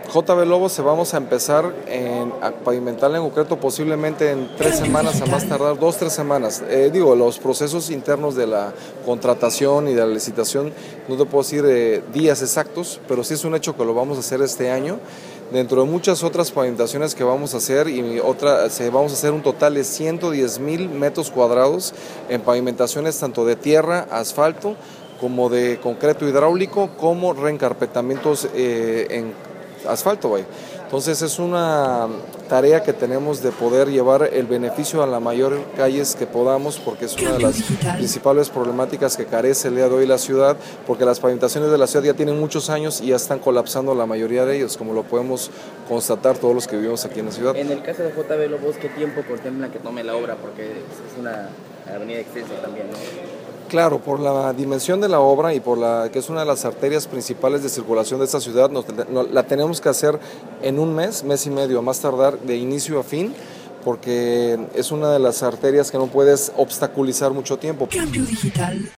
JB Lobo se vamos a empezar a pavimentarla en concreto posiblemente en 3 semanas, a más tardar 2-3 semanas. Los procesos internos de la contratación y de la licitación, no te puedo decir días exactos, pero sí es un hecho que lo vamos a hacer este año. Dentro de muchas otras pavimentaciones que vamos a hacer, vamos a hacer un total de 110,000 metros cuadrados en pavimentaciones tanto de tierra, asfalto, como de concreto hidráulico, como reencarpetamientos en asfalto, güey. Entonces es una tarea que tenemos de poder llevar el beneficio a la mayor calles que podamos, porque es una de las principales problemáticas que carece el día de hoy la ciudad, porque las pavimentaciones de la ciudad ya tienen muchos años y ya están colapsando la mayoría de ellos, como lo podemos constatar todos los que vivimos aquí en la ciudad. En el caso de JB Lobos, ¿qué tiempo contempla que tome la obra? Porque es una avenida extensa también, ¿no? Claro, por la dimensión de la obra y que es una de las arterias principales de circulación de esta ciudad, la tenemos que hacer en un mes y medio, a más tardar de inicio a fin, porque es una de las arterias que no puedes obstaculizar mucho tiempo. Cambio digital.